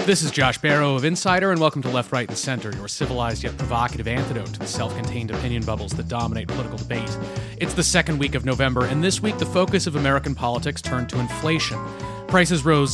This is Josh Barrow of Insider, and welcome to Left, Right, and Center, your civilized yet provocative antidote to the self-contained opinion bubbles that dominate political debate. It's the second week of November, and this week the focus of American politics turned to inflation. Prices rose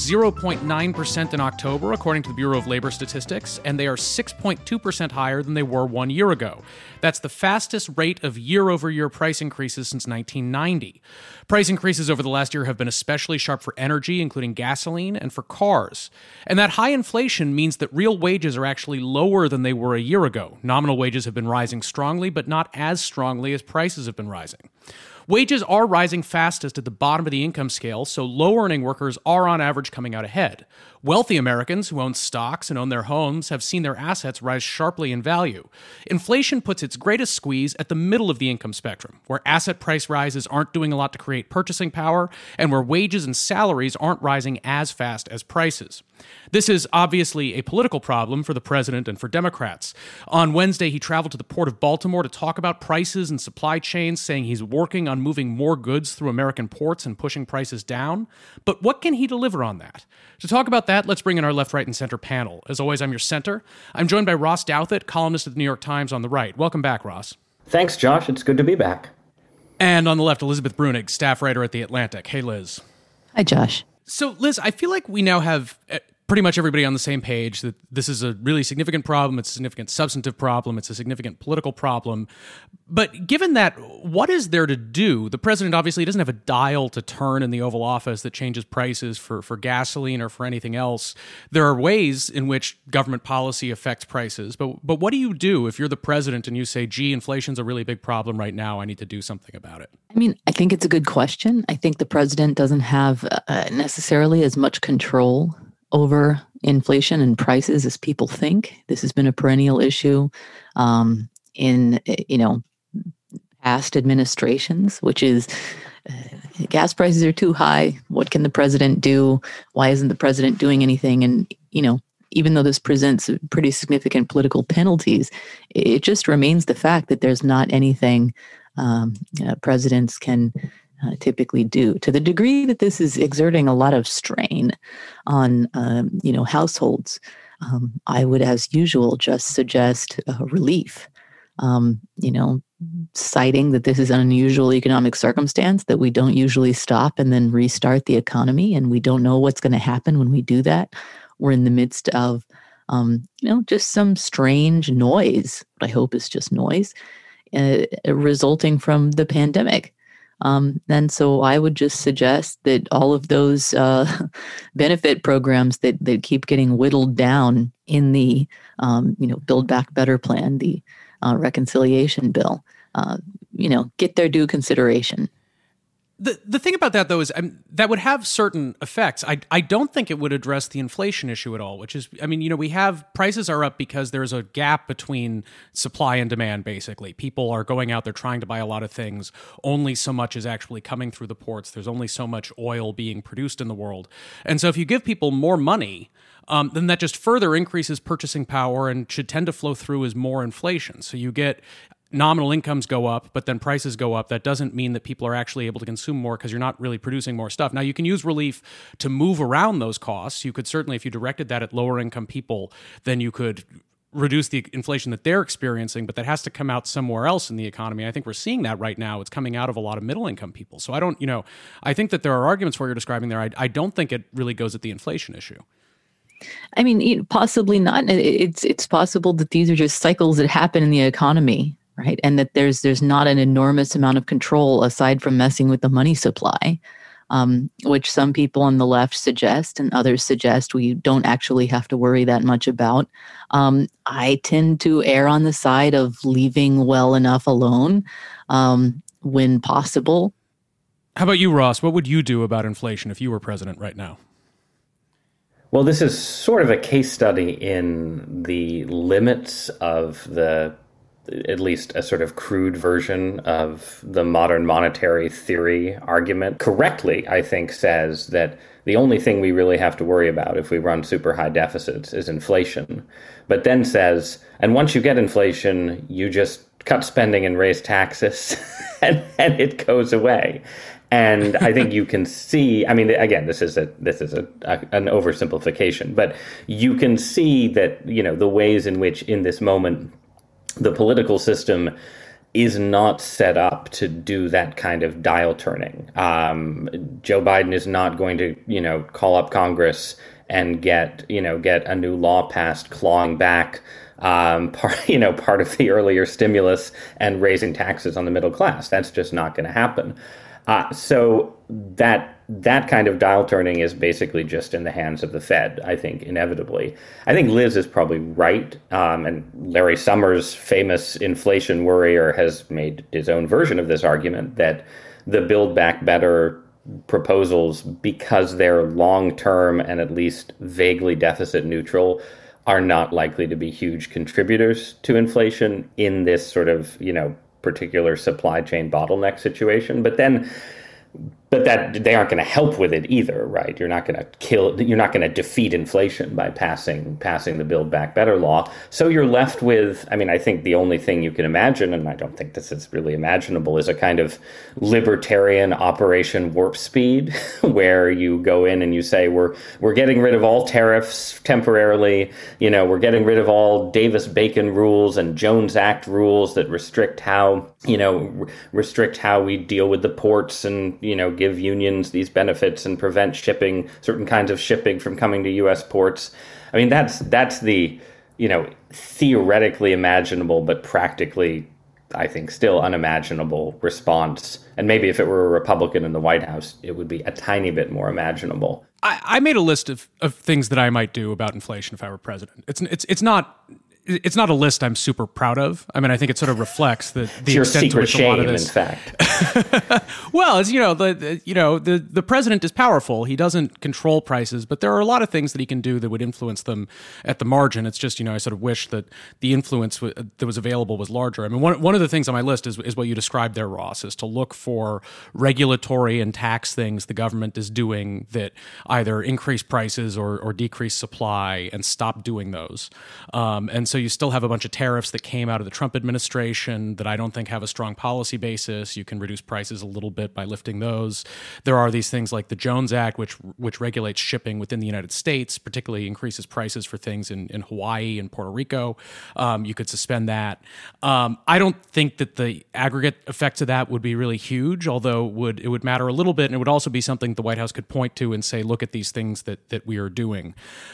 0.9% in October, according to the Bureau of Labor Statistics, and they are 6.2% higher than they were 1 year ago. That's the fastest rate of year-over-year price increases since 1990. Price increases over the last year have been especially sharp for energy, including gasoline, and for cars. And that high inflation means that real wages are actually lower than they were a year ago. Nominal wages have been rising strongly, but not as strongly as prices have been rising. Wages are rising fastest at the bottom of the income scale, so low-earning workers are on average coming out ahead. Wealthy Americans who own stocks and own their homes have seen their assets rise sharply in value. Inflation puts its greatest squeeze at the middle of the income spectrum, where asset price rises aren't doing a lot to create purchasing power, and where wages and salaries aren't rising as fast as prices. This is obviously a political problem for the president and for Democrats. On Wednesday, he traveled to the Port of Baltimore to talk about prices and supply chains, saying he's working on moving more goods through American ports and pushing prices down. But what can he deliver on that? To talk about that, let's bring in our Left, Right, and Center panel. As always, I'm your center. I'm joined by Ross Douthat, columnist at the New York Times on the right. Welcome back, Ross. Thanks, Josh. It's good to be back. And on the left, Elizabeth Bruenig, staff writer at The Atlantic. Hey, Liz. Hi, Josh. So, Liz, I feel like we now have pretty much everybody on the same page that this is a really significant problem. It's a significant substantive problem. It's a significant political problem. But given that, what is there to do? The president obviously doesn't have a dial to turn in the Oval Office that changes prices for gasoline or for anything else. There are ways in which government policy affects prices. But what do you do if you're the president and you say, gee, inflation's a really big problem right now. I need to do something about it? I mean, I think it's a good question. I think the president doesn't have necessarily as much control over inflation and prices as people think. This has been a perennial issue in past administrations, which is gas prices are too high. What can the president do? Why isn't the president doing anything? And, even though this presents pretty significant political penalties, it just remains the fact that there's not anything presidents can typically do. To the degree that this is exerting a lot of strain on, households, I would, as usual, just suggest relief. Citing that this is an unusual economic circumstance, that we don't usually stop and then restart the economy, and we don't know what's going to happen when we do that. We're in the midst of, just some strange noise, what I hope is just noise, resulting from the pandemic. And so I would just suggest that all of those benefit programs that keep getting whittled down in the, Build Back Better plan, the reconciliation bill, get their due consideration. The thing about that, though, is that would have certain effects. I don't think it would address the inflation issue at all, which is, we have prices are up because there's a gap between supply and demand, basically. People are going out, they're trying to buy a lot of things. Only so much is actually coming through the ports. There's only so much oil being produced in the world. And so if you give people more money, then that just further increases purchasing power and should tend to flow through as more inflation. So you get nominal incomes go up, but then prices go up. That doesn't mean that people are actually able to consume more because you're not really producing more stuff. Now, you can use relief to move around those costs. You could certainly, if you directed that at lower income people, then you could reduce the inflation that they're experiencing, but that has to come out somewhere else in the economy. I think we're seeing that right now. It's coming out of a lot of middle income people. So I think that there are arguments for what you're describing there. I don't think it really goes at the inflation issue. I mean, possibly not. It's possible that these are just cycles that happen in the economy, right? And that there's not an enormous amount of control aside from messing with the money supply, which some people on the left suggest and others suggest we don't actually have to worry that much about. I tend to err on the side of leaving well enough alone when possible. How about you, Ross? What would you do about inflation if you were president right now? Well, this is sort of a case study in the limits of at least a sort of crude version of the modern monetary theory argument. Correctly, I think, says that the only thing we really have to worry about if we run super high deficits is inflation. But then says, and once you get inflation, you just cut spending and raise taxes and it goes away. And I think you can see, I mean, again, this is an oversimplification, but you can see that, the ways in which in this moment the political system is not set up to do that kind of dial turning. Joe Biden is not going to, call up Congress and get a new law passed clawing back part of the earlier stimulus and raising taxes on the middle class. That's just not going to happen. So that kind of dial turning is basically just in the hands of the Fed, I think, inevitably. I think Liz is probably right. And Larry Summers, famous inflation worrier, has made his own version of this argument that the Build Back Better proposals, because they're long-term and at least vaguely deficit neutral, are not likely to be huge contributors to inflation in this sort of, particular supply chain bottleneck situation. But that they aren't going to help with it either, right? You're not going to defeat inflation by passing the Build Back Better law. So you're left with, I think the only thing you can imagine, and I don't think this is really imaginable, is a kind of libertarian Operation Warp Speed, where you go in and you say, we're getting rid of all tariffs temporarily, we're getting rid of all Davis-Bacon rules and Jones Act rules that restrict how we deal with the ports and, give unions these benefits and prevent certain kinds of shipping from coming to U.S. ports. That's the, theoretically imaginable, but practically, I think, still unimaginable response. And maybe if it were a Republican in the White House, it would be a tiny bit more imaginable. I made a list of things that I might do about inflation if I were president. It's not a list I'm super proud of. I think it sort of reflects the extent to which a lot of this. In fact. Well, as the president is powerful. He doesn't control prices, but there are a lot of things that he can do that would influence them at the margin. It's just, I sort of wish that the influence that was available was larger. One of the things on my list is what you described there, Ross, is to look for regulatory and tax things the government is doing that either increase prices or decrease supply, and stop doing those. And so you still have a bunch of tariffs that came out of the Trump administration that I don't think have a strong policy basis. You can reduce prices a little bit by lifting those. There are these things like the Jones Act, which regulates shipping within the United States, particularly increases prices for things in Hawaii and Puerto Rico. You could suspend that. I don't think that the aggregate effects of that would be really huge, although it would matter a little bit, and it would also be something the White House could point to and say, look at these things that we are doing.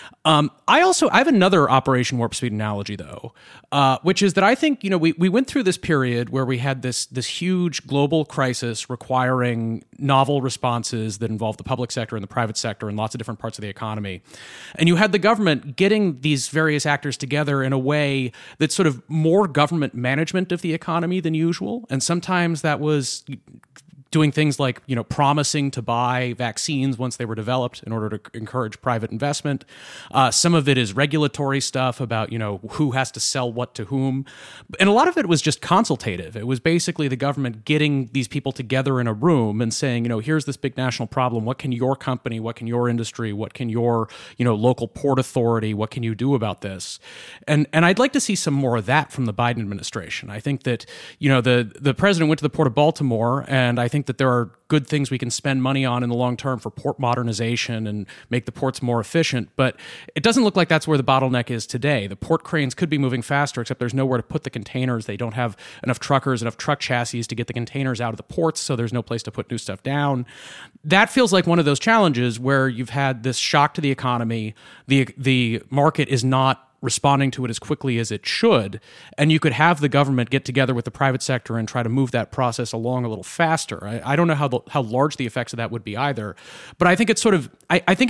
I have another Operation Warp Speed analogy, though, which is that I think, we went through this period where we had this huge global crisis requiring novel responses that involved the public sector and the private sector and lots of different parts of the economy. And you had the government getting these various actors together in a way that's sort of more government management of the economy than usual. And sometimes that was doing things like, promising to buy vaccines once they were developed in order to encourage private investment. Some of it is regulatory stuff about, who has to sell what to whom. And a lot of it was just consultative. It was basically the government getting these people together in a room and saying, here's this big national problem. What can your company, what can your industry, what can your, local port authority, what can you do about this? And I'd like to see some more of that from the Biden administration. I think that, the president went to the Port of Baltimore, and I think that there are good things we can spend money on in the long term for port modernization and make the ports more efficient. But it doesn't look like that's where the bottleneck is today. The port cranes could be moving faster, except there's nowhere to put the containers. They don't have enough truckers, enough truck chassis to get the containers out of the ports, so there's no place to put new stuff down. That feels like one of those challenges where you've had this shock to the economy. The market is not responding to it as quickly as it should, and you could have the government get together with the private sector and try to move that process along a little faster. I don't know how large the effects of that would be either, but I think it's sort of I think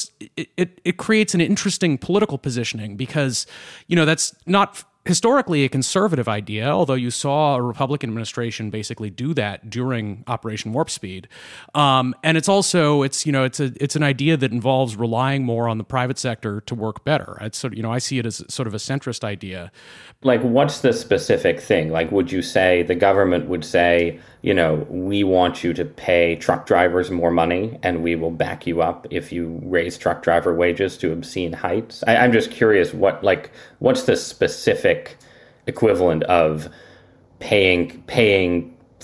it creates an interesting political positioning, because that's not historically a conservative idea, although you saw a Republican administration basically do that during Operation Warp Speed. And it's also, it's an idea that involves relying more on the private sector to work better. It's sort of, I see it as sort of a centrist idea. Like, what's the specific thing? Like, would you say the government would say, we want you to pay truck drivers more money, and we will back you up if you raise truck driver wages to obscene heights? I'm just curious, what's the specific equivalent of paying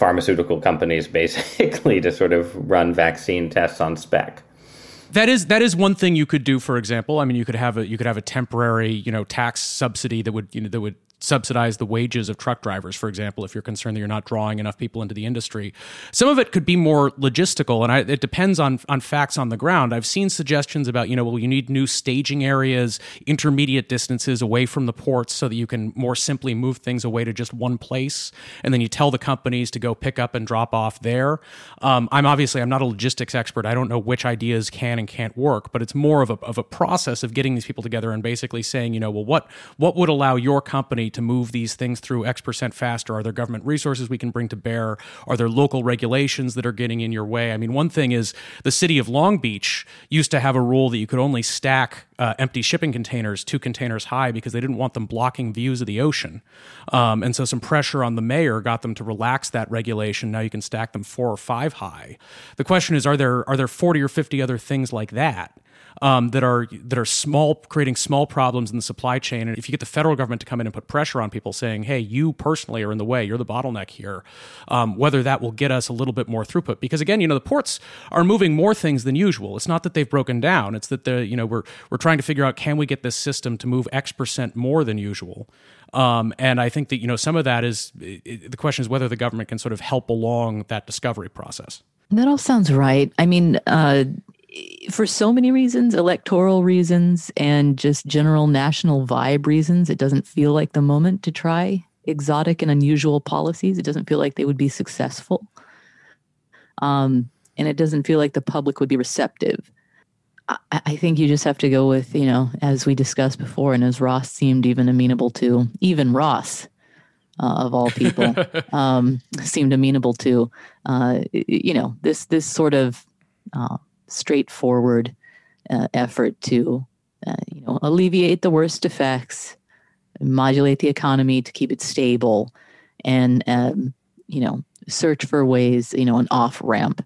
pharmaceutical companies basically to sort of run vaccine tests on spec. That is one thing you could do. For example, I mean, you could have a temporary, tax subsidy that would subsidize the wages of truck drivers, for example, if you're concerned that you're not drawing enough people into the industry. Some of it could be more logistical, and it depends on facts on the ground. I've seen suggestions about, you need new staging areas, intermediate distances away from the ports so that you can more simply move things away to just one place, and then you tell the companies to go pick up and drop off there. I'm not a logistics expert. I don't know which ideas can and can't work, but it's more of a process of getting these people together and basically saying, what would allow your company to move these things through X% faster? Are there government resources we can bring to bear? Are there local regulations that are getting in your way? I mean, one thing is the city of Long Beach used to have a rule that you could only stack empty shipping containers 2 containers high because they didn't want them blocking views of the ocean. And so some pressure on the mayor got them to relax that regulation. Now you can stack them 4 or 5 high. The question is, are there 40 or 50 other things like that? That are small, creating small problems in the supply chain. And if you get the federal government to come in and put pressure on people saying, hey, you personally are in the way, you're the bottleneck here, whether that will get us a little bit more throughput. Because again, the ports are moving more things than usual. It's not that they've broken down. It's that we're trying to figure out, can we get this system to move X% more than usual? And I think that, some of that is, the question is whether the government can sort of help along that discovery process. That all sounds right. I mean, for so many reasons, electoral reasons, and just general national vibe reasons, it doesn't feel like the moment to try exotic and unusual policies. It doesn't feel like they would be successful. And it doesn't feel like the public would be receptive. I think you just have to go with, as we discussed before, and as Ross seemed even amenable to, even Ross, of all people, seemed amenable to, this sort of straightforward effort to, alleviate the worst effects, modulate the economy to keep it stable, and, search for ways, an off-ramp.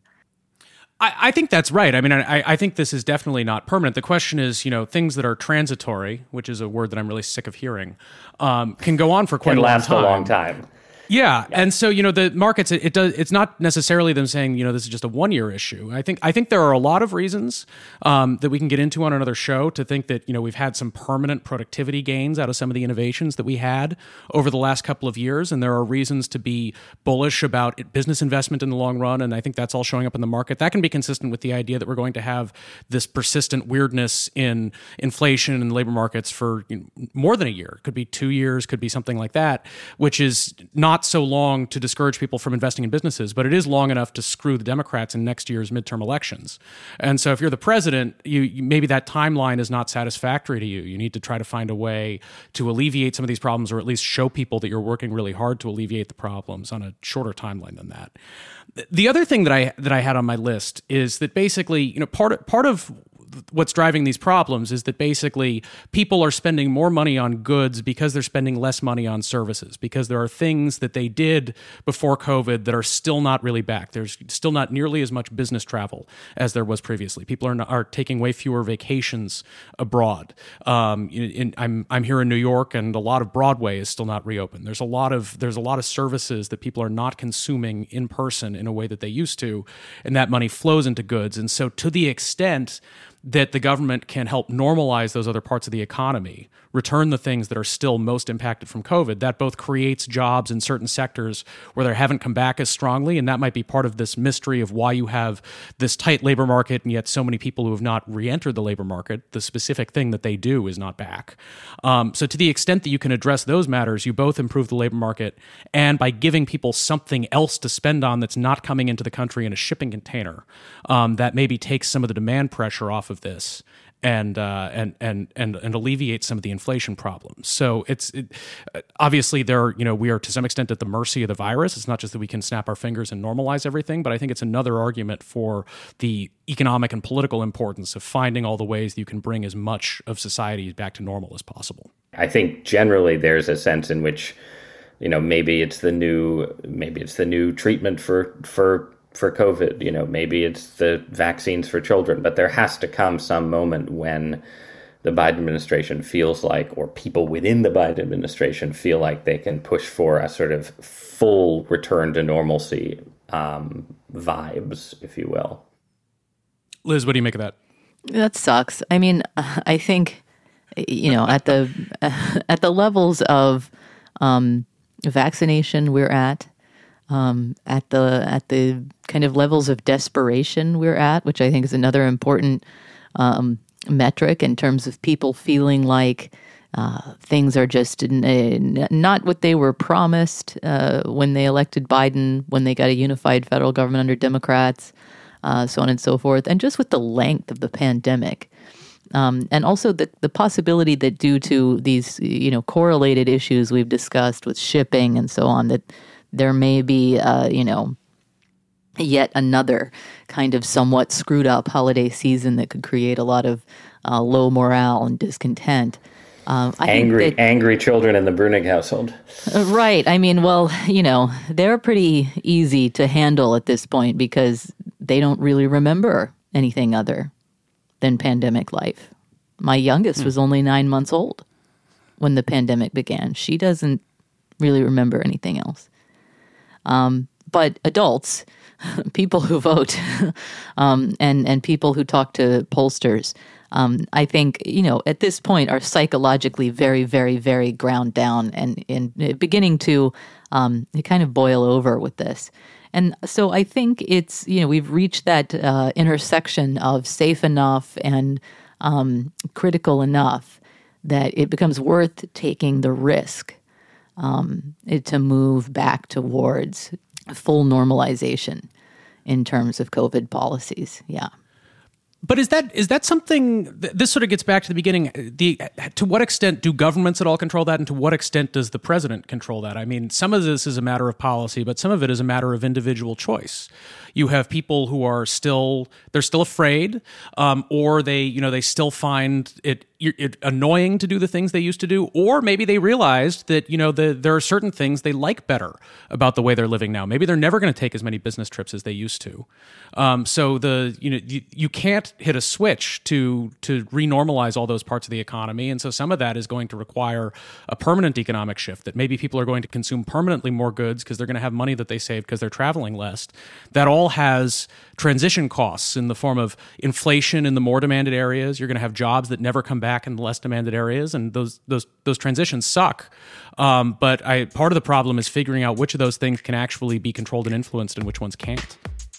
I think that's right. I mean, I think this is definitely not permanent. The question is, things that are transitory, which is a word that I'm really sick of hearing, can go on for quite a long time. Can last a long time. Yeah. And so, the markets, it's not necessarily them saying, this is just a 1-year issue. I think there are a lot of reasons that we can get into on another show to think that, we've had some permanent productivity gains out of some of the innovations that we had over the last couple of years. And there are reasons to be bullish about business investment in the long run. And I think that's all showing up in the market. That can be consistent with the idea that we're going to have this persistent weirdness in inflation and labor markets for more than a year. It could be 2 years, could be something like that, which is not so long to discourage people from investing in businesses, but it is long enough to screw the Democrats in next year's midterm elections. And so if you're the president, you maybe that timeline is not satisfactory to you. You need to try to find a way to alleviate some of these problems, or at least show people that you're working really hard to alleviate the problems on a shorter timeline than that. The other thing that I had on my list is that basically, part of what's driving these problems is that basically people are spending more money on goods because they're spending less money on services, because there are things that they did before COVID that are still not really back. There's still not nearly as much business travel as there was previously. People are taking way fewer vacations abroad. I'm here in New York, and a lot of Broadway is still not reopened. There's a lot of services that people are not consuming in person in a way that they used to, and that money flows into goods. And so to the extent that the government can help normalize those other parts of the economy, return the things that are still most impacted from COVID, that both creates jobs in certain sectors where they haven't come back as strongly, and that might be part of this mystery of why you have this tight labor market and yet so many people who have not re-entered the labor market. The specific thing that they do is not back. So to the extent that you can address those matters, you both improve the labor market, and by giving people something else to spend on that's not coming into the country in a shipping container, that maybe takes some of the demand pressure off of this and alleviate some of the inflation problems. So obviously we are to some extent at the mercy of the virus. It's not just that we can snap our fingers and normalize everything, but I think it's another argument for the economic and political importance of finding all the ways that you can bring as much of society back to normal as possible. I think generally there's a sense in which, maybe it's the new treatment for COVID, maybe it's the vaccines for children, but there has to come some moment when the Biden administration feels like, or people within the Biden administration feel like they can push for a sort of full return to normalcy vibes, if you will. Liz, what do you make of that? That sucks. I mean, I think, at the levels of vaccination we're at the kind of levels of desperation we're at, which I think is another important metric in terms of people feeling like things are just not what they were promised when they elected Biden, when they got a unified federal government under Democrats, so on and so forth, and just with the length of the pandemic. And also the possibility that due to these, correlated issues we've discussed with shipping and so on, that there may be, yet another kind of somewhat screwed up holiday season that could create a lot of low morale and discontent. Angry children in the Brunig household. Right. I mean, well, they're pretty easy to handle at this point because they don't really remember anything other than pandemic life. My youngest was only 9 months old when the pandemic began. She doesn't really remember anything else. But adults, people who vote, and people who talk to pollsters, I think, at this point are psychologically very, very, very ground down and beginning to kind of boil over with this. And so I think it's, we've reached that intersection of safe enough and critical enough that it becomes worth taking the risk to move back towards full normalization in terms of COVID policies. Yeah. But is that something? This sort of gets back to the beginning. To what extent do governments at all control that, and to what extent does the president control that? I mean, some of this is a matter of policy, but some of it is a matter of individual choice. You have people who are still afraid, or they still find it annoying to do the things they used to do, or maybe they realized that there are certain things they like better about the way they're living now. Maybe they're never going to take as many business trips as they used to. So you can't hit a switch to renormalize all those parts of the economy, and so some of that is going to require a permanent economic shift. That maybe people are going to consume permanently more goods because they're going to have money that they saved because they're traveling less. That all has transition costs in the form of inflation in the more demanded areas. You're going to have jobs that never come back in the less demanded areas, and those transitions suck. But part of the problem is figuring out which of those things can actually be controlled and influenced and which ones can't.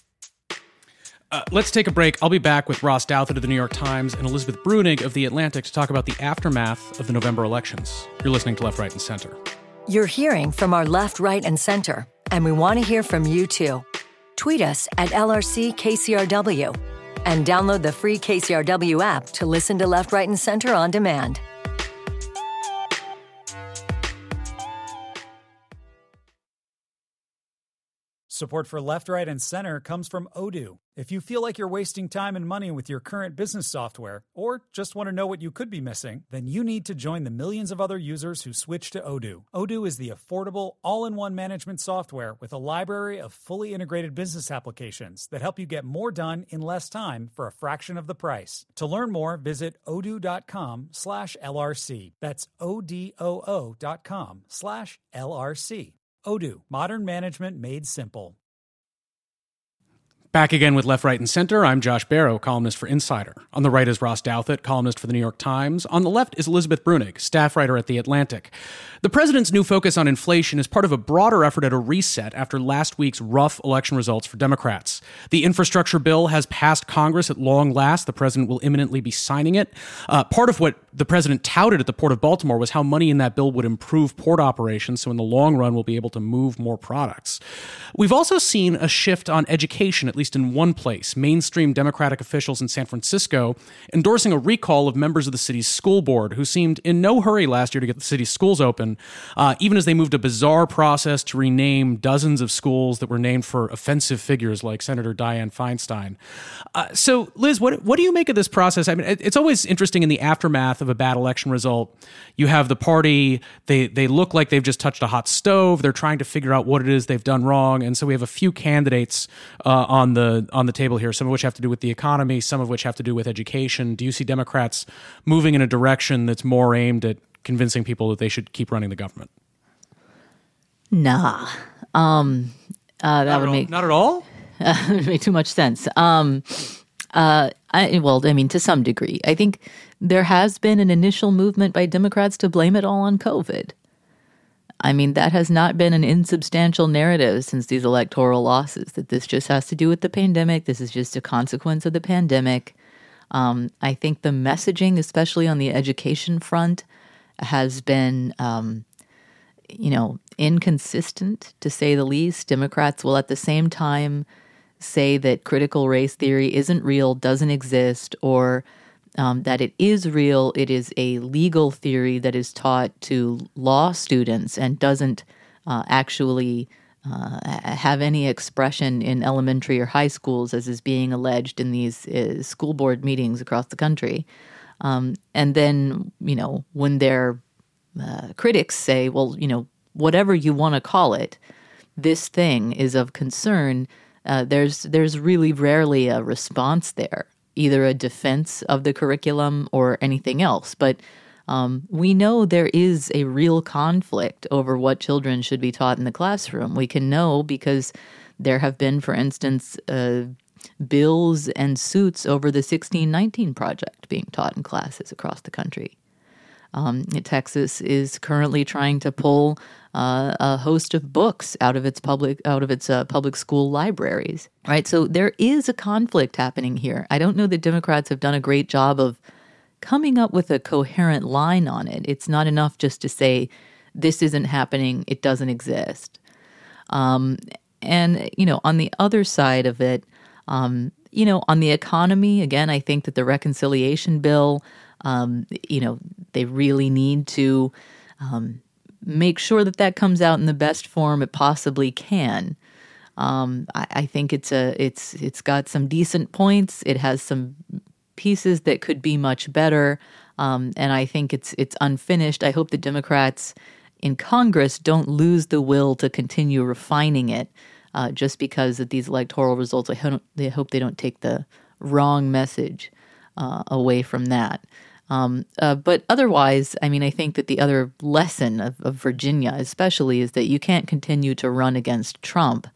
Let's take a break. I'll be back with Ross Douthat of the New York Times and Elizabeth Brunig of The Atlantic to talk about the aftermath of the November elections. You're listening to Left, Right, and Center. You're hearing from our left, right, and center, and we want to hear from you too. Tweet us at LRCKCRW and download the free KCRW app to listen to Left, Right, and Center on demand. Support for Left, Right, and Center comes from Odoo. If you feel like you're wasting time and money with your current business software, or just want to know what you could be missing, then you need to join the millions of other users who switch to Odoo. Odoo is the affordable, all-in-one management software with a library of fully integrated business applications that help you get more done in less time for a fraction of the price. To learn more, visit odoo.com/LRC. That's ODOO.com/LRC. Odoo, modern management made simple. Back again with Left, Right, and Center. I'm Josh Barrow, columnist for Insider. On the right is Ross Douthat, columnist for the New York Times. On the left is Elizabeth Brunig, staff writer at The Atlantic. The president's new focus on inflation is part of a broader effort at a reset after last week's rough election results for Democrats. The infrastructure bill has passed Congress at long last. The president will imminently be signing it. Part of what the president touted at the Port of Baltimore was how money in that bill would improve port operations, so in the long run we'll be able to move more products. We've also seen a shift on education, at least in one place. Mainstream Democratic officials in San Francisco endorsing a recall of members of the city's school board who seemed in no hurry last year to get the city's schools open, even as they moved a bizarre process to rename dozens of schools that were named for offensive figures like Senator Dianne Feinstein. So, Liz, what do you make of this process? I mean, it's always interesting in the aftermath of a bad election result. You have the party, they look like they've just touched a hot stove. They're trying to figure out what it is they've done wrong. And so we have a few candidates on on the table here, some of which have to do with the economy, some of which have to do with education. Do you see Democrats moving in a direction that's more aimed at convincing people that they should keep running the government? Nah. That would make not at all. Would make too much sense. To some degree, I think there has been an initial movement by Democrats to blame it all on COVID. I mean, that has not been an insubstantial narrative since these electoral losses, that this just has to do with the pandemic. This is just a consequence of the pandemic. I think the messaging, especially on the education front, has been, inconsistent, to say the least. Democrats will at the same time say that critical race theory isn't real, doesn't exist, or that it is real. It is a legal theory that is taught to law students and doesn't actually have any expression in elementary or high schools, as is being alleged in these school board meetings across the country. And then, when their critics say, well, whatever you want to call it, this thing is of concern, there's really rarely a response there, either a defense of the curriculum or anything else. But we know there is a real conflict over what children should be taught in the classroom. We can know because there have been, for instance, bills and suits over the 1619 Project being taught in classes across the country. Texas is currently trying to pull a host of books out of its public school libraries. Right, so there is a conflict happening here. I don't know that Democrats have done a great job of coming up with a coherent line on it. It's not enough just to say this isn't happening; it doesn't exist. And on the other side of it, on the economy, again, I think that the reconciliation bill, they really need to make sure that comes out in the best form it possibly can. I think it's got some decent points. It has some pieces that could be much better, and I think it's unfinished. I hope the Democrats in Congress don't lose the will to continue refining it just because of these electoral results. I hope they don't take the wrong message away from that. But otherwise, I mean, I think that the other lesson of Virginia especially is that you can't continue to run against Trump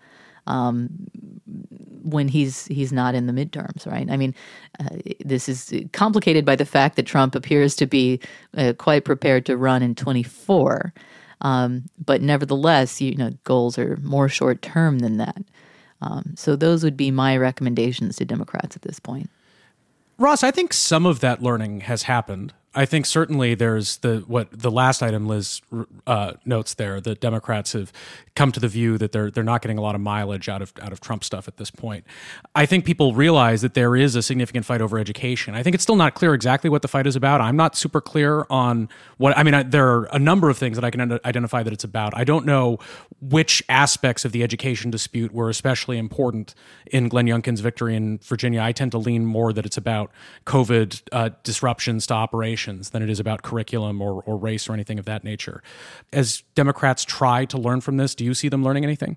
when he's not in the midterms, right? I mean, this is complicated by the fact that Trump appears to be quite prepared to run in 2024. But nevertheless, goals are more short term than that. So those would be my recommendations to Democrats at this point. Ross, I think some of that learning has happened. I think certainly there's the last item Liz notes there, that Democrats have come to the view that they're not getting a lot of mileage out of Trump stuff at this point. I think people realize that there is a significant fight over education. I think it's still not clear exactly what the fight is about. I'm not super clear on what, there are a number of things that I can identify that it's about. I don't know which aspects of the education dispute were especially important in Glenn Youngkin's victory in Virginia. I tend to lean more that it's about COVID disruptions to operations than it is about curriculum or race or anything of that nature. As Democrats try to learn from this, do you see them learning anything?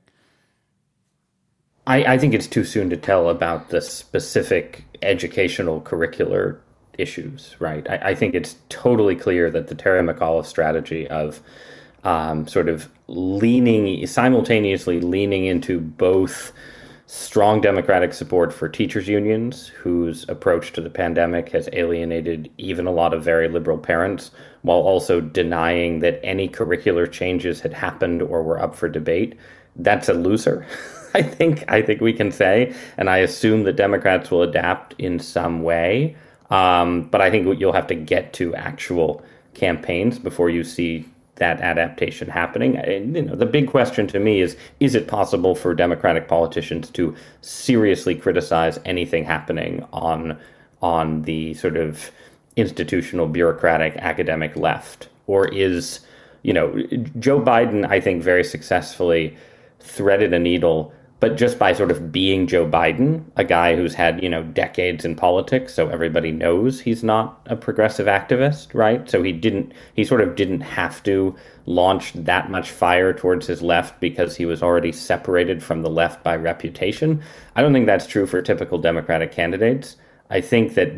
I think it's too soon to tell about the specific educational curricular issues, right? I think it's totally clear that the Terry McAuliffe strategy of sort of simultaneously leaning into both strong Democratic support for teachers' unions, whose approach to the pandemic has alienated even a lot of very liberal parents, while also denying that any curricular changes had happened or were up for debate. That's a loser, I think we can say. And I assume that Democrats will adapt in some way. But I think you'll have to get to actual campaigns before you see that adaptation happening. And, the big question to me is it possible for Democratic politicians to seriously criticize anything happening on the sort of institutional, bureaucratic, academic left? Or is, Joe Biden, I think, very successfully threaded a needle But just by sort of being Joe Biden, a guy who's had, decades in politics, so everybody knows he's not a progressive activist, right? So he sort of didn't have to launch that much fire towards his left because he was already separated from the left by reputation. I don't think that's true for typical Democratic candidates. I think that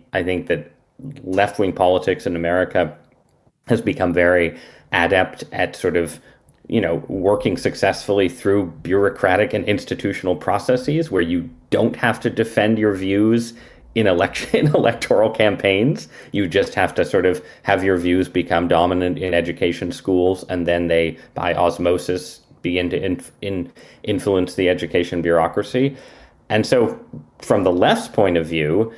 left-wing politics in America has become very adept at sort of working successfully through bureaucratic and institutional processes where you don't have to defend your views in electoral campaigns. You just have to sort of have your views become dominant in education schools, and then they, by osmosis, begin to influence the education bureaucracy. And so from the left's point of view,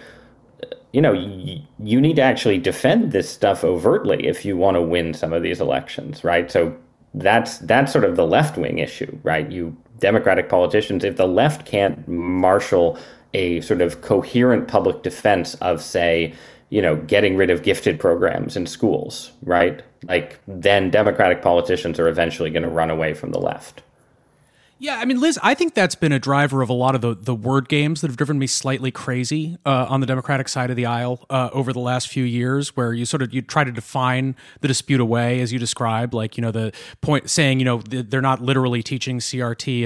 you need to actually defend this stuff overtly if you want to win some of these elections, right? So that's sort of the left-wing issue, right? You Democratic politicians, if the left can't marshal a sort of coherent public defense of, say, getting rid of gifted programs in schools, right? Like, then Democratic politicians are eventually going to run away from the left. Yeah, I mean, Liz, I think that's been a driver of a lot of the word games that have driven me slightly crazy on the Democratic side of the aisle over the last few years, where you try to define the dispute away, as you described, like, the point saying, they're not literally teaching CRT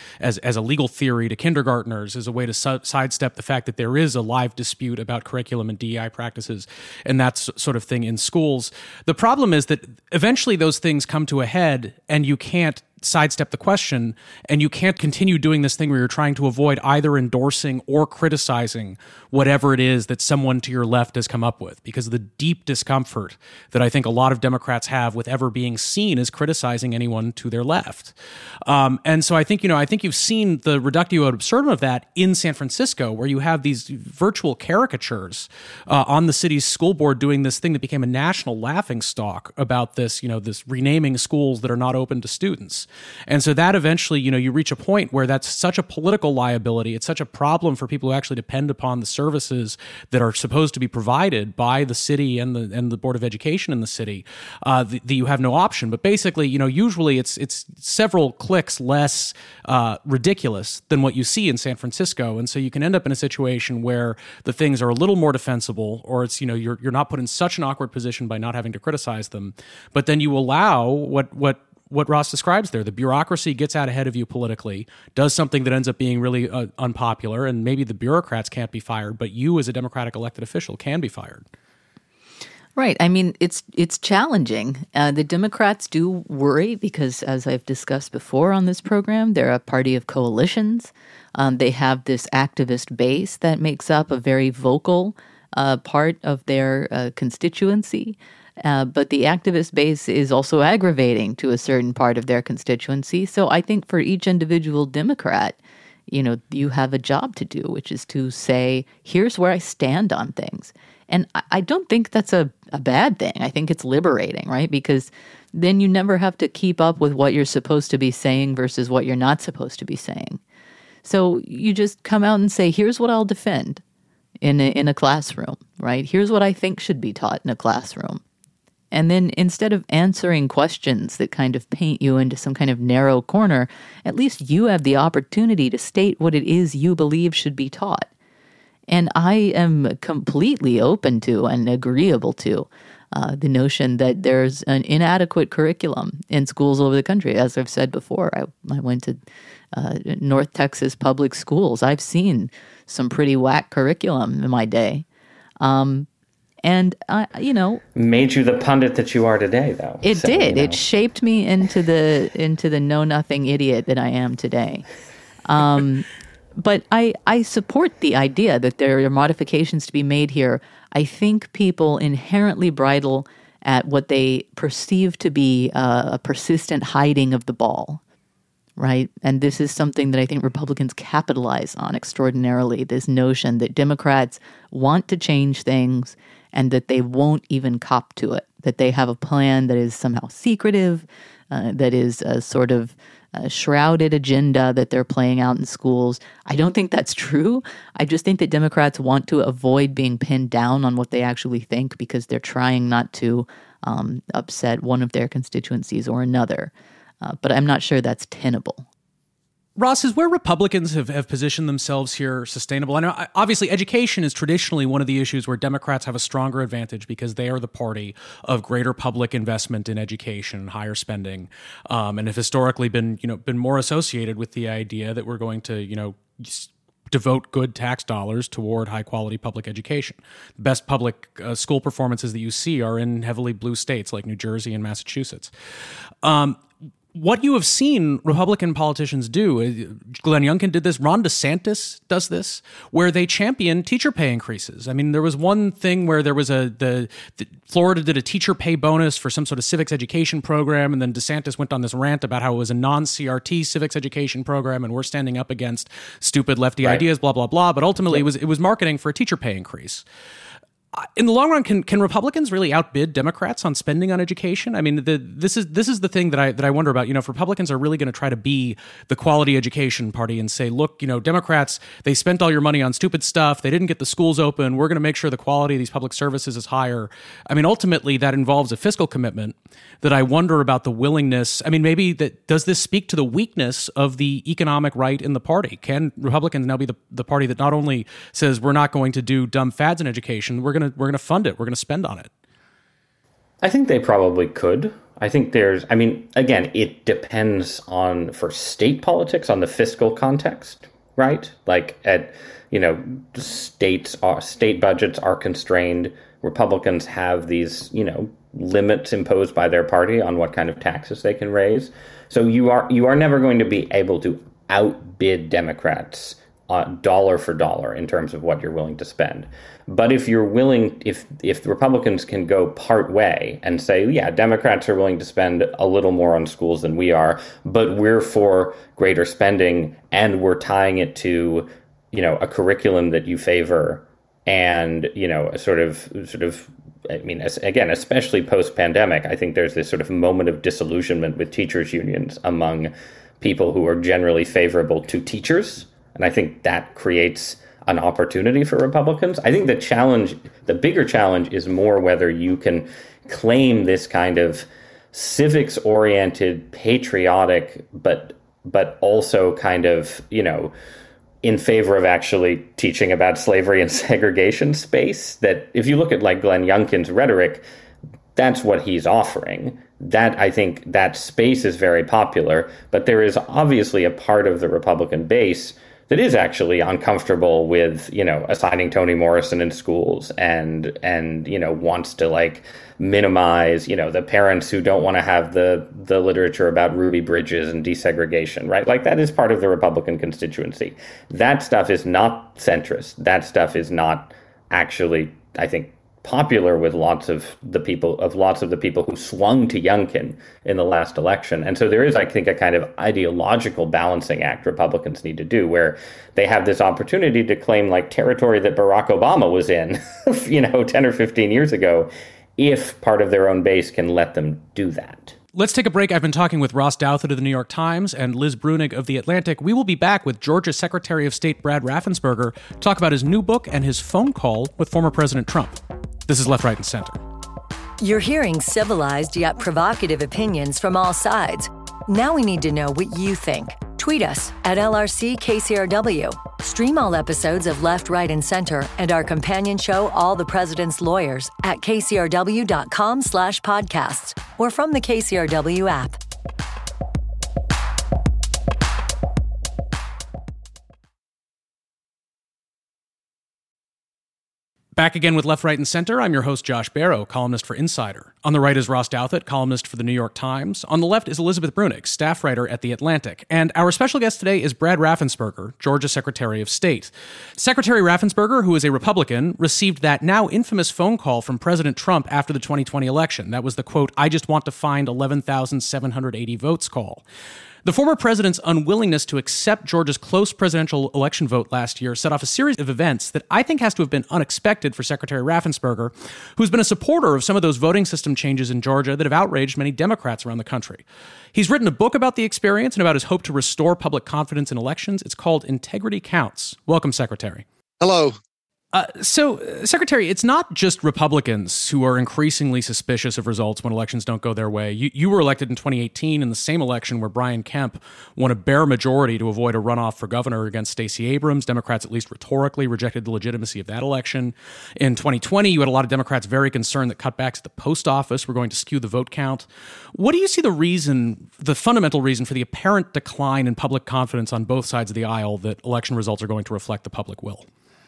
as a legal theory to kindergartners as a way to sidestep the fact that there is a live dispute about curriculum and DEI practices and that sort of thing in schools. The problem is that eventually those things come to a head and you can't sidestep the question, and you can't continue doing this thing where you're trying to avoid either endorsing or criticizing whatever it is that someone to your left has come up with, because of the deep discomfort that I think a lot of Democrats have with ever being seen as criticizing anyone to their left. And so I think you've seen the reductio ad absurdum of that in San Francisco, where you have these virtual caricatures on the city's school board doing this thing that became a national laughingstock about this, this renaming schools that are not open to students. And so that eventually, you reach a point where that's such a political liability. It's such a problem for people who actually depend upon the services that are supposed to be provided by the city and the Board of Education in the city, that you have no option. But basically, usually it's several clicks less ridiculous than what you see in San Francisco. And so you can end up in a situation where the things are a little more defensible, or it's, you're not put in such an awkward position by not having to criticize them. But then you allow what Ross describes there. The bureaucracy gets out ahead of you politically, does something that ends up being really unpopular, and maybe the bureaucrats can't be fired, but you as a Democratic elected official can be fired. Right. I mean, it's challenging. The Democrats do worry because, as I've discussed before on this program, they're a party of coalitions. They have this activist base that makes up a very vocal part of their constituency. But the activist base is also aggravating to a certain part of their constituency. So I think for each individual Democrat, you have a job to do, which is to say, here's where I stand on things. And I don't think that's a bad thing. I think it's liberating, right? Because then you never have to keep up with what you're supposed to be saying versus what you're not supposed to be saying. So you just come out and say, here's what I'll defend in a classroom, right? Here's what I think should be taught in a classroom. And then instead of answering questions that kind of paint you into some kind of narrow corner, at least you have the opportunity to state what it is you believe should be taught. And I am completely open to and agreeable to the notion that there's an inadequate curriculum in schools all over the country. As I've said before, I went to North Texas public schools. I've seen some pretty whack curriculum in my day. And, made you the pundit that you are today, though. It did. It shaped me into the know-nothing idiot that I am today. But I support the idea that there are modifications to be made here. I think people inherently bridle at what they perceive to be a persistent hiding of the ball, right? And this is something that I think Republicans capitalize on extraordinarily, this notion that Democrats want to change things and that they won't even cop to it, that they have a plan that is somehow secretive, that is a sort of shrouded agenda that they're playing out in schools. I don't think that's true. I just think that Democrats want to avoid being pinned down on what they actually think because they're trying not to upset one of their constituencies or another. But I'm not sure that's tenable. Ross, is where Republicans have positioned themselves here sustainable? I know, obviously, education is traditionally one of the issues where Democrats have a stronger advantage because they are the party of greater public investment in education and higher spending, and have historically been more associated with the idea that we're going to, devote good tax dollars toward high-quality public education. The best public school performances that you see are in heavily blue states like New Jersey and Massachusetts. What you have seen Republican politicians do, Glenn Youngkin did this, Ron DeSantis does this, where they champion teacher pay increases. I mean, there was one thing where there was Florida did a teacher pay bonus for some sort of civics education program, and then DeSantis went on this rant about how it was a non-CRT civics education program, and we're standing up against stupid lefty ideas, blah, blah, blah. But ultimately, it was marketing for a teacher pay increase. In the long run, can Republicans really outbid Democrats on spending on education? I mean, this is the thing that I wonder about. If Republicans are really going to try to be the quality education party and say, look, Democrats, they spent all your money on stupid stuff. They didn't get the schools open. We're going to make sure the quality of these public services is higher. I mean, ultimately, that involves a fiscal commitment that I wonder about the willingness. I mean, maybe does this speak to the weakness of the economic right in the party? Can Republicans now be the party that not only says we're not going to do dumb fads in education, we're going to fund it, we're going to spend on it? I think they probably could. I think again, it depends for state politics on the fiscal context, right? Like state budgets are constrained. Republicans have these, limits imposed by their party on what kind of taxes they can raise. So you are never going to be able to outbid Democrats dollar for dollar in terms of what you're willing to spend. But if you're willing, if the Republicans can go part way and say, yeah, Democrats are willing to spend a little more on schools than we are, but we're for greater spending and we're tying it to, a curriculum that you favor and, a sort of, I mean, again, especially post-pandemic, I think there's this sort of moment of disillusionment with teachers' unions among people who are generally favorable to teachers. And I think that creates an opportunity for Republicans. I think the bigger challenge is more whether you can claim this kind of civics-oriented, patriotic, but also kind of, in favor of actually teaching about slavery and segregation space. That if you look at like Glenn Youngkin's rhetoric, that's what he's offering. That I think that space is very popular, but there is obviously a part of the Republican base that is actually uncomfortable with, assigning Toni Morrison in schools and wants to minimize, the parents who don't want to have the literature about Ruby Bridges and desegregation, right? Like that is part of the Republican constituency. That stuff is not centrist. That stuff is not actually, I think, popular with lots of the people who swung to Youngkin in the last election. And so there is, I think, a kind of ideological balancing act Republicans need to do where they have this opportunity to claim territory that Barack Obama was in, 10 or 15 years ago, if part of their own base can let them do that. Let's take a break. I've been talking with Ross Douthat of the New York Times and Liz Bruenig of The Atlantic. We will be back with Georgia Secretary of State Brad Raffensperger to talk about his new book and his phone call with former President Trump. This is Left, Right, and Center. You're hearing civilized yet provocative opinions from all sides. Now we need to know what you think. Tweet us at LRCKCRW. Stream all episodes of Left, Right, and Center and our companion show, All the President's Lawyers, at kcrw.com/podcasts or from the KCRW app. Back again with Left, Right, and Center. I'm your host, Josh Barrow, columnist for Insider. On the right is Ross Douthat, columnist for the New York Times. On the left is Elizabeth Bruenig, staff writer at The Atlantic. And our special guest today is Brad Raffensperger, Georgia Secretary of State. Secretary Raffensperger, who is a Republican, received that now infamous phone call from President Trump after the 2020 election. That was the, quote, "I just want to find 11,780 votes" call. The former president's unwillingness to accept Georgia's close presidential election vote last year set off a series of events that I think has to have been unexpected for Secretary Raffensperger, who's been a supporter of some of those voting system changes in Georgia that have outraged many Democrats around the country. He's written a book about the experience and about his hope to restore public confidence in elections. It's called Integrity Counts. Welcome, Secretary. Hello. So, Secretary, it's not just Republicans who are increasingly suspicious of results when elections don't go their way. You were elected in 2018 in the same election where Brian Kemp won a bare majority to avoid a runoff for governor against Stacey Abrams. Democrats, at least rhetorically, rejected the legitimacy of that election. In 2020, you had a lot of Democrats very concerned that cutbacks at the post office were going to skew the vote count. What do you see the fundamental reason for the apparent decline in public confidence on both sides of the aisle that election results are going to reflect the public will?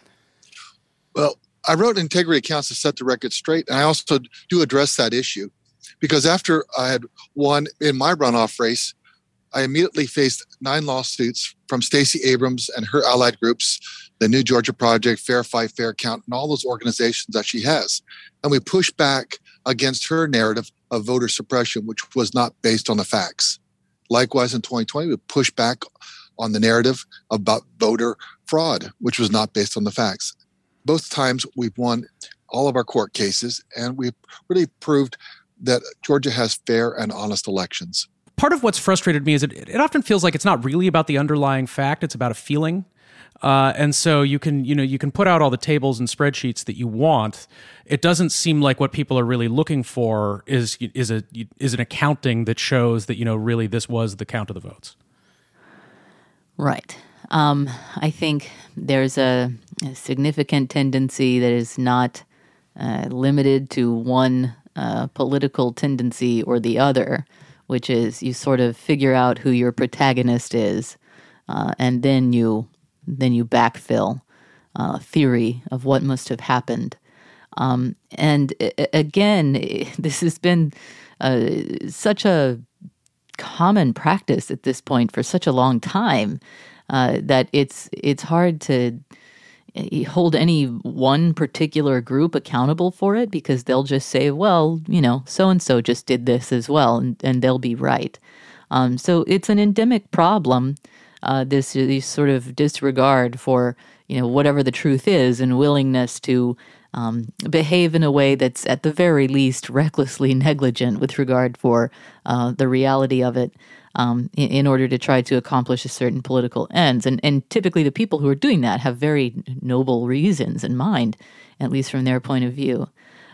Well, I wrote Integrity Counts to set the record straight, and I also do address that issue because after I had won in my runoff race, I immediately faced 9 lawsuits from Stacey Abrams and her allied groups, the New Georgia Project, Fair Fight, Fair Count, and all those organizations that she has. And we pushed back against her narrative of voter suppression, which was not based on the facts. Likewise, in 2020, we pushed back on the narrative about voter fraud, which was not based on the facts. Both times we've won all of our court cases, and we've really proved that Georgia has fair and honest elections. Part of what's frustrated me is it often feels like it's not really about the underlying fact; it's about a feeling. And so you can put out all the tables and spreadsheets that you want. It doesn't seem like what people are really looking for is an accounting that shows that really this was the count of the votes. Right. I think there's a significant tendency that is not limited to one political tendency or the other, which is you sort of figure out who your protagonist is, and then you backfill theory of what must have happened. And again, this has been such a common practice at this point for such a long time. That it's hard to hold any one particular group accountable for it because they'll just say, well, so-and-so just did this as well, and they'll be right. So it's an endemic problem, this sort of disregard for, whatever the truth is and willingness to behave in a way that's at the very least recklessly negligent with regard for the reality of it. In order to try to accomplish a certain political ends. And typically the people who are doing that have very noble reasons in mind, at least from their point of view.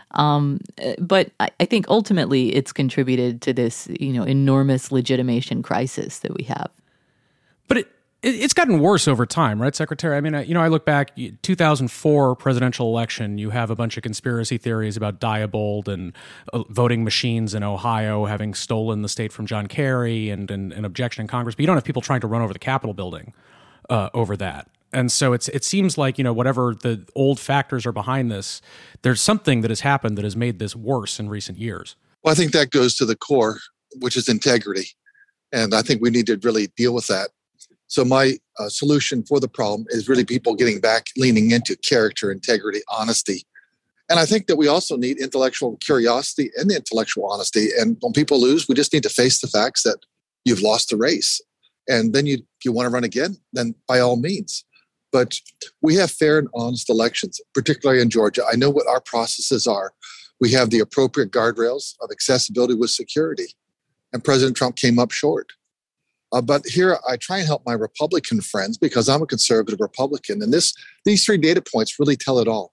But I think ultimately it's contributed to this, enormous legitimation crisis that we have. But it's gotten worse over time, right, Secretary? I mean, I look back, 2004 presidential election, you have a bunch of conspiracy theories about Diebold and voting machines in Ohio having stolen the state from John Kerry and an objection in Congress. But you don't have people trying to run over the Capitol building over that. And so it seems like, whatever the old factors are behind this, there's something that has happened that has made this worse in recent years. Well, I think that goes to the core, which is integrity. And I think we need to really deal with that. So my solution for the problem is really people getting back, leaning into character, integrity, honesty. And I think that we also need intellectual curiosity and intellectual honesty. And when people lose, we just need to face the facts that you've lost the race. And then if you want to run again, then by all means. But we have fair and honest elections, particularly in Georgia. I know what our processes are. We have the appropriate guardrails of accessibility with security. And President Trump came up short. But here I try and help my Republican friends because I'm a conservative Republican. And these 3 data points really tell it all.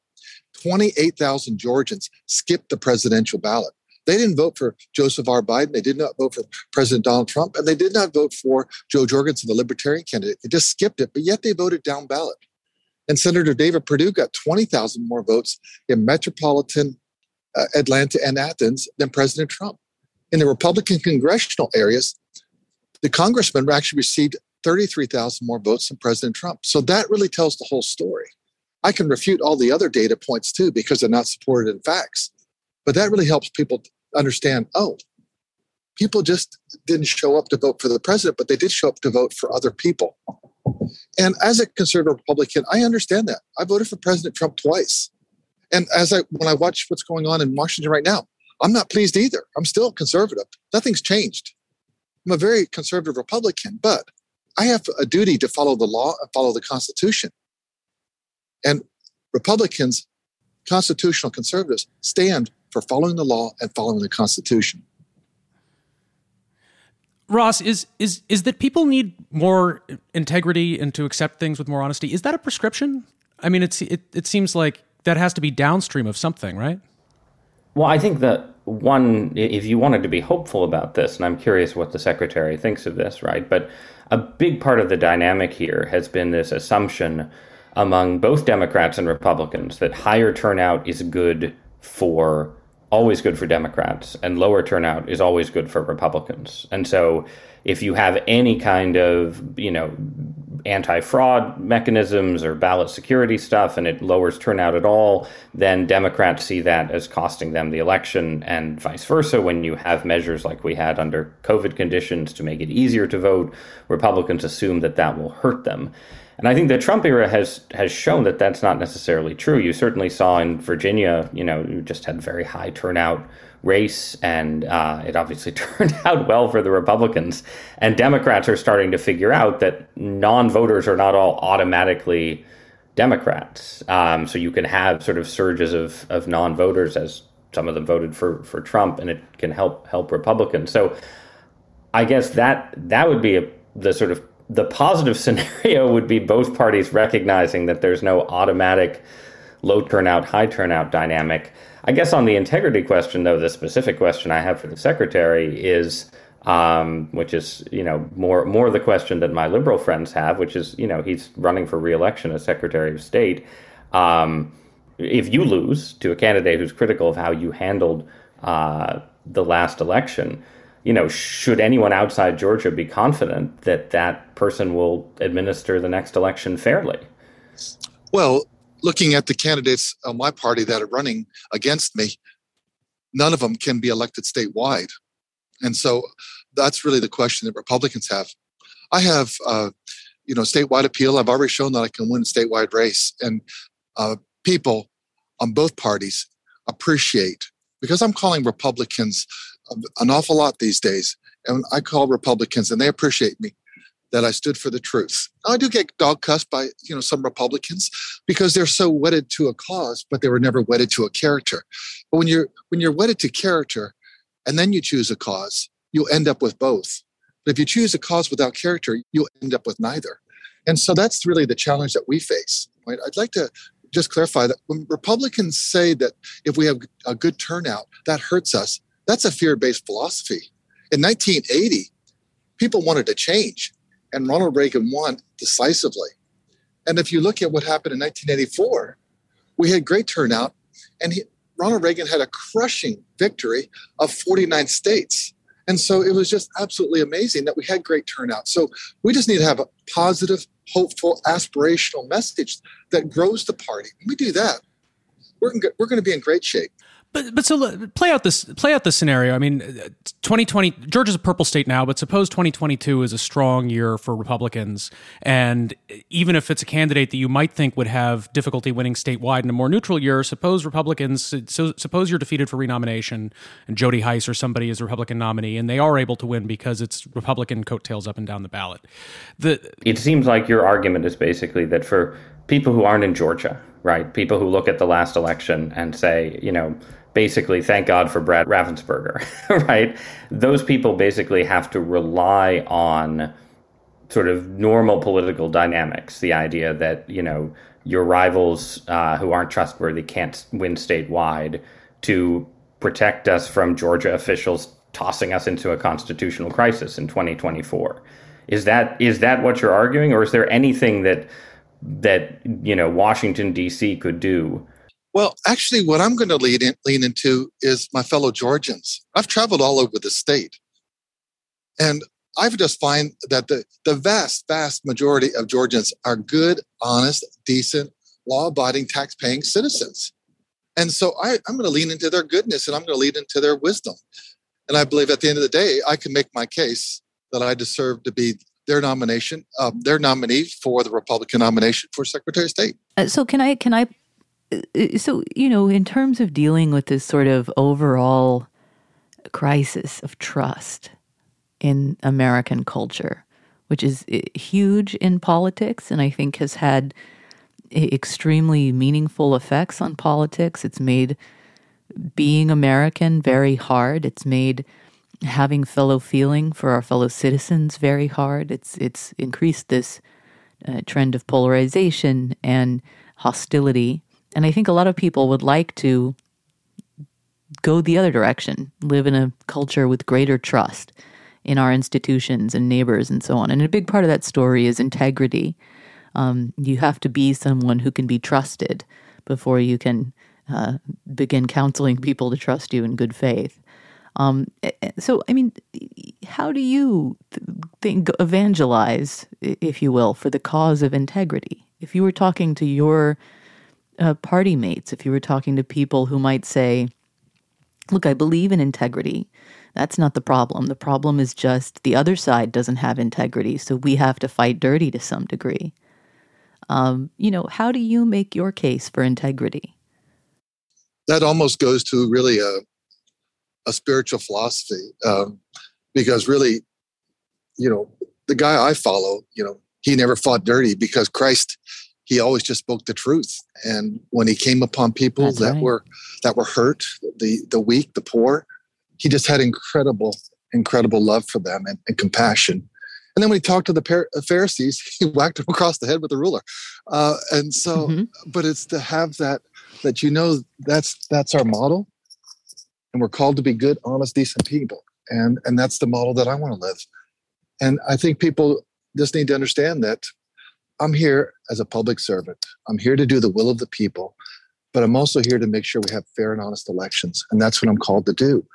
28,000 Georgians skipped the presidential ballot. They didn't vote for Joseph R. Biden. They did not vote for President Donald Trump. And they did not vote for Joe Jorgensen, the Libertarian candidate. They just skipped it, but yet they voted down ballot. And Senator David Perdue got 20,000 more votes in metropolitan Atlanta and Athens than President Trump. In the Republican congressional areas, the congressman actually received 33,000 more votes than President Trump. So that really tells the whole story. I can refute all the other data points too because they're not supported in facts. But that really helps people understand, people just didn't show up to vote for the president, but they did show up to vote for other people. And as a conservative Republican, I understand that. I voted for President Trump twice. And when I watch what's going on in Washington right now, I'm not pleased either. I'm still conservative. Nothing's changed. I'm a very conservative Republican, but I have a duty to follow the law and follow the Constitution. And Republicans, constitutional conservatives, stand for following the law and following the Constitution. Ross, is that people need more integrity and to accept things with more honesty? Is that a prescription? I mean, it seems like that has to be downstream of something, right? Well, I think that one, if you wanted to be hopeful about this, and I'm curious what the secretary thinks of this, right? But a big part of the dynamic here has been this assumption among both Democrats and Republicans that higher turnout is always good for Democrats, and lower turnout is always good for Republicans. And so if you have any kind of, anti-fraud mechanisms or ballot security stuff and it lowers turnout at all, then Democrats see that as costing them the election, and vice versa. When you have measures like we had under COVID conditions to make it easier to vote, Republicans assume that that will hurt them. And I think the Trump era has shown that that's not necessarily true. You certainly saw in Virginia, you just had very high turnout race, and it obviously turned out well for the Republicans. And Democrats are starting to figure out that non-voters are not all automatically Democrats. So you can have sort of surges of non-voters, as some of them voted for Trump, and it can help Republicans. So I guess that would be the positive scenario would be both parties recognizing that there's no automatic low turnout, high turnout dynamic. I guess on the integrity question, though, the specific question I have for the secretary is, which is, more the question that my liberal friends have, which is, he's running for re-election as Secretary of State. If you lose to a candidate who's critical of how you handled the last election, should anyone outside Georgia be confident that that person will administer the next election fairly? Well, looking at the candidates on my party that are running against me, none of them can be elected statewide. And so that's really the question that Republicans have. I have, statewide appeal. I've already shown that I can win a statewide race. And people on both parties appreciate, because I'm calling Republicans an awful lot these days. And I call Republicans, and they appreciate me, that I stood for the truth. Now, I do get dog cussed by, some Republicans because they're so wedded to a cause, but they were never wedded to a character. But when you're wedded to character and then you choose a cause, you'll end up with both. But if you choose a cause without character, you'll end up with neither. And so that's really the challenge that we face. Right? I'd like to just clarify that when Republicans say that if we have a good turnout, that hurts us, that's a fear-based philosophy. In 1980, people wanted to change, and Ronald Reagan won decisively. And if you look at what happened in 1984, we had great turnout, and Ronald Reagan had a crushing victory of 49 states. And so it was just absolutely amazing that we had great turnout. So we just need to have a positive, hopeful, aspirational message that grows the party. When we do that, we're going to be in great shape. But so play out this scenario. I mean, 2020, Georgia's a purple state now, but suppose 2022 is a strong year for Republicans, and even if it's a candidate that you might think would have difficulty winning statewide in a more neutral year, suppose you're defeated for renomination, and Jody Hice or somebody is a Republican nominee, and they are able to win because it's Republican coattails up and down the ballot. It seems like your argument is basically that for people who aren't in Georgia, right, people who look at the last election and say, basically, thank God for Brad Raffensperger, right? Those people basically have to rely on sort of normal political dynamics, the idea that, your rivals who aren't trustworthy can't win statewide, to protect us from Georgia officials tossing us into a constitutional crisis in 2024. Is that what you're arguing, or is there anything that Washington, D.C. could do? Well, actually, what I'm going to lean into is my fellow Georgians. I've traveled all over the state, and I've just find that the vast, vast majority of Georgians are good, honest, decent, law-abiding, tax-paying citizens. And so I'm going to lean into their goodness, and I'm going to lean into their wisdom. And I believe at the end of the day, I can make my case that I deserve to be their nominee for the Republican nomination for Secretary of State. So in terms of dealing with this sort of overall crisis of trust in American culture, which is huge in politics and I think has had extremely meaningful effects on politics. It's made being American very hard. It's made having fellow feeling for our fellow citizens very hard. It's increased this trend of polarization and hostility. And I think a lot of people would like to go the other direction, live in a culture with greater trust in our institutions and neighbors and so on. And a big part of that story is integrity. You have to be someone who can be trusted before you can begin counseling people to trust you in good faith. So, I mean, how do you evangelize, if you will, for the cause of integrity? If you were talking to your party mates, if you were talking to people who might say, look, I believe in integrity. That's not the problem. The problem is just the other side doesn't have integrity, so we have to fight dirty to some degree. How do you make your case for integrity? That almost goes to really a spiritual philosophy, because really, the guy I follow, he never fought dirty because Christ, he always just spoke the truth. And when he came upon people that were hurt, the weak, the poor, he just had incredible love for them and compassion. And then when he talked to the Pharisees, he whacked them across the head with a ruler. And so, but it's to have that that's our model. And we're called to be good, honest, decent people. And that's the model that I want to live. And I think people just need to understand that I'm here as a public servant. I'm here to do the will of the people, but I'm also here to make sure we have fair and honest elections. And that's what I'm called to do.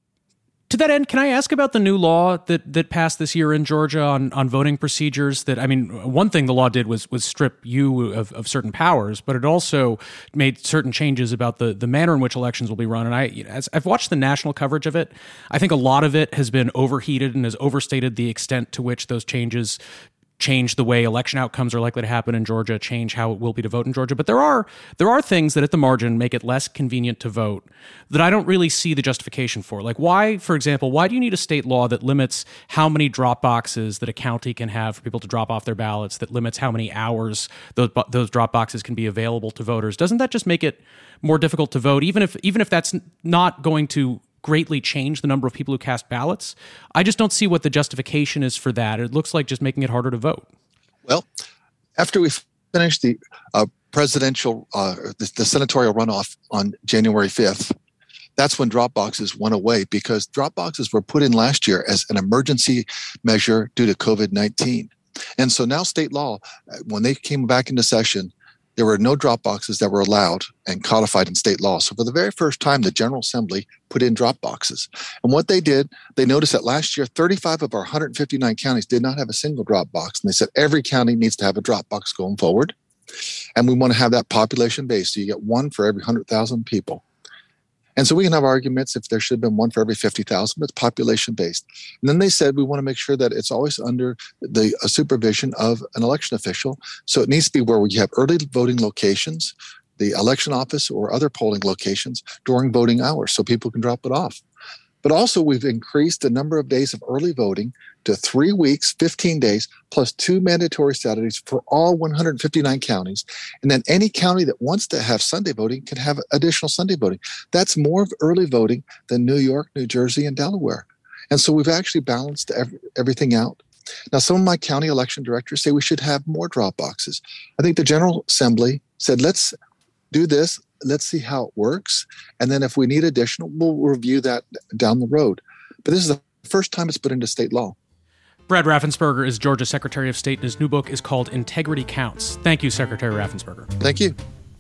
To that end, can I ask about the new law that passed this year in Georgia on voting procedures? One thing the law did was strip you of certain powers, but it also made certain changes about the manner in which elections will be run. And as I've watched the national coverage of it, I think a lot of it has been overheated and has overstated the extent to which those changes change the way election outcomes are likely to happen in Georgia, change how it will be to vote in Georgia. But there are things that at the margin make it less convenient to vote that I don't really see the justification for. Like why, for example, why do you need a state law that limits how many drop boxes that a county can have for people to drop off their ballots, that limits how many hours those drop boxes can be available to voters? Doesn't that just make it more difficult to vote, even if that's not going to greatly change the number of people who cast ballots? I just don't see what the justification is for that. It looks like just making it harder to vote. Well, after we finished the presidential, the senatorial runoff on January 5th, that's when drop boxes went away, because drop boxes were put in last year as an emergency measure due to COVID-19. And so now state law, when they came back into session, there were no drop boxes that were allowed and codified in state law. So for the very first time, the General Assembly put in drop boxes. And what they did, they noticed that last year, 35 of our 159 counties did not have a single drop box. And they said every county needs to have a drop box going forward. And we want to have that population base. So you get one for every 100,000 people. And so we can have arguments if there should have been one for every 50,000, but it's population-based. And then they said we want to make sure that it's always under the supervision of an election official. So it needs to be where we have early voting locations, the election office or other polling locations during voting hours so people can drop it off. But also we've increased the number of days of early voting to 3 weeks, 15 days, plus 2 mandatory Saturdays for all 159 counties. And then any county that wants to have Sunday voting can have additional Sunday voting. That's more of early voting than New York, New Jersey, and Delaware. And so we've actually balanced everything out. Now, some of my county election directors say we should have more drop boxes. I think the General Assembly said, let's do this. Let's see how it works. And then if we need additional, we'll review that down the road. But this is the first time it's put into state law. Brad Raffensperger is Georgia Secretary of State, and his new book is called Integrity Counts. Thank you, Secretary Raffensperger. Thank you.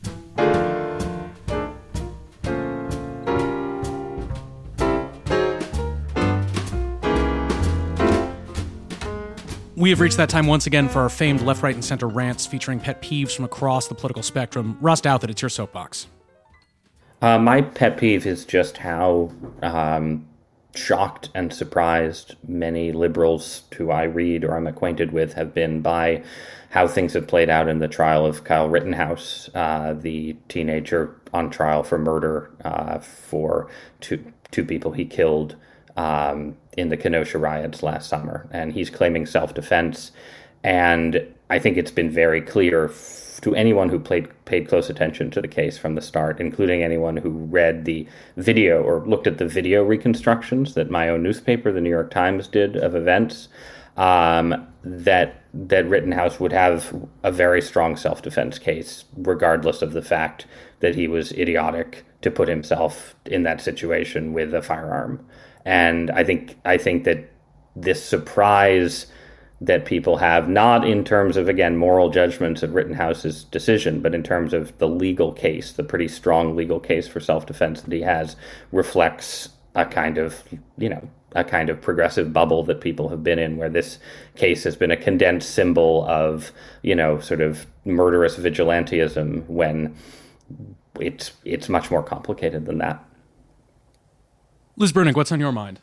We have reached that time once again for our famed left, right, and center rants featuring pet peeves from across the political spectrum. Ross Douthat, it's your soapbox. My pet peeve is just how shocked and surprised many liberals who I read or I'm acquainted with have been by how things have played out in the trial of Kyle Rittenhouse, the teenager on trial for murder for two people he killed in the Kenosha riots last summer. And he's claiming self-defense. And I think it's been very clear to anyone who paid close attention to the case from the start, including anyone who read the video or looked at the video reconstructions that my own newspaper, the New York Times, did of events, that that Rittenhouse would have a very strong self-defense case, regardless of the fact that he was idiotic to put himself in that situation with a firearm. And I think that this surprise that people have, not in terms of, again, moral judgments of Rittenhouse's decision, but in terms of the legal case, the pretty strong legal case for self-defense that he has, reflects a kind of progressive bubble that people have been in, where this case has been a condensed symbol of, sort of murderous vigilantism, when it's much more complicated than that. Liz Bruenig, what's on your mind?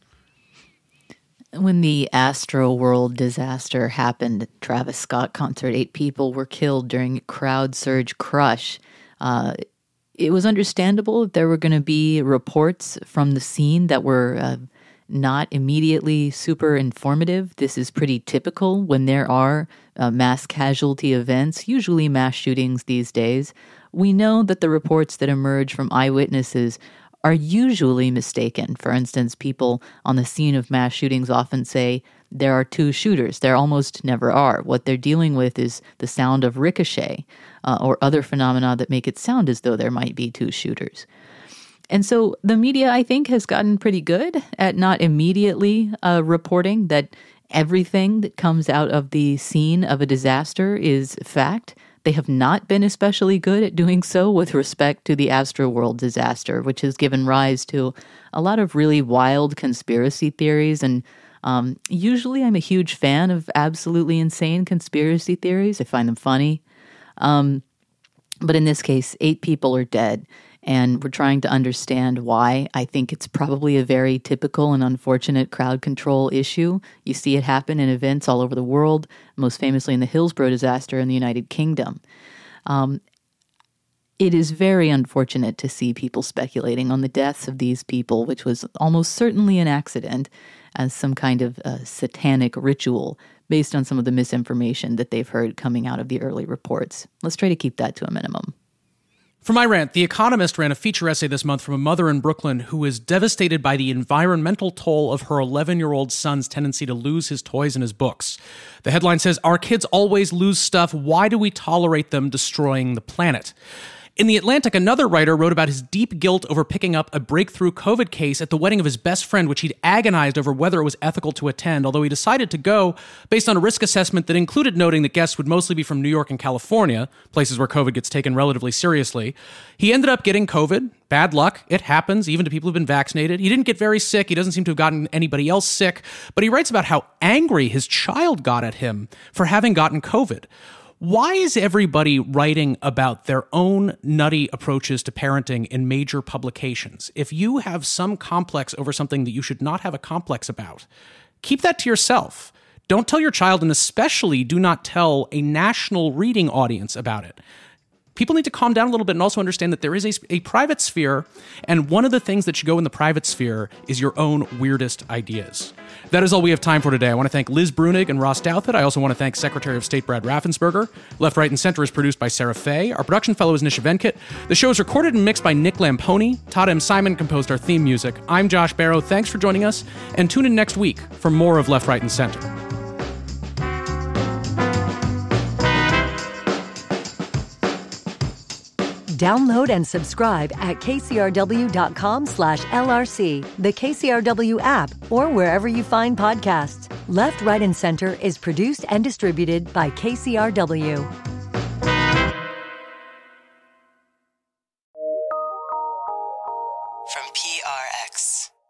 When the Astroworld disaster happened, Travis Scott concert, 8 people were killed during a crowd surge crush. It was understandable that there were going to be reports from the scene that were not immediately super informative. This is pretty typical when there are mass casualty events, usually mass shootings these days. We know that the reports that emerge from eyewitnesses are usually mistaken. For instance, people on the scene of mass shootings often say there are 2 shooters. There almost never are. What they're dealing with is the sound of ricochet or other phenomena that make it sound as though there might be 2 shooters. And so the media, I think, has gotten pretty good at not immediately reporting that everything that comes out of the scene of a disaster is fact. They have not been especially good at doing so with respect to the Astroworld disaster, which has given rise to a lot of really wild conspiracy theories. And usually I'm a huge fan of absolutely insane conspiracy theories. I find them funny. But in this case, 8 people are dead, and we're trying to understand why. I think it's probably a very typical and unfortunate crowd control issue. You see it happen in events all over the world, most famously in the Hillsborough disaster in the United Kingdom. It is very unfortunate to see people speculating on the deaths of these people, which was almost certainly an accident, as some kind of satanic ritual based on some of the misinformation that they've heard coming out of the early reports. Let's try to keep that to a minimum. For my rant, The Economist ran a feature essay this month from a mother in Brooklyn who is devastated by the environmental toll of her 11-year-old son's tendency to lose his toys and his books. The headline says, "Our kids always lose stuff. Why do we tolerate them destroying the planet?" In The Atlantic, another writer wrote about his deep guilt over picking up a breakthrough COVID case at the wedding of his best friend, which he'd agonized over whether it was ethical to attend, although he decided to go based on a risk assessment that included noting that guests would mostly be from New York and California, places where COVID gets taken relatively seriously. He ended up getting COVID. Bad luck. It happens, even to people who've been vaccinated. He didn't get very sick. He doesn't seem to have gotten anybody else sick, but he writes about how angry his child got at him for having gotten COVID. Why is everybody writing about their own nutty approaches to parenting in major publications? If you have some complex over something that you should not have a complex about, keep that to yourself. Don't tell your child, and especially do not tell a national reading audience about it. People need to calm down a little bit and also understand that there is a private sphere, and one of the things that should go in the private sphere is your own weirdest ideas. That is all we have time for today. I want to thank Liz Bruenig and Ross Douthat. I also want to thank Secretary of State Brad Raffensperger. Left, Right, and Center is produced by Sarah Fay. Our production fellow is Nisha Venkat. The show is recorded and mixed by Nick Lamponi. Todd M. Simon composed our theme music. I'm Josh Barrow. Thanks for joining us, and tune in next week for more of Left, Right, and Center. Download and subscribe at kcrw.com/LRC, the KCRW app, or wherever you find podcasts. Left, Right, and Center is produced and distributed by KCRW. From PRX.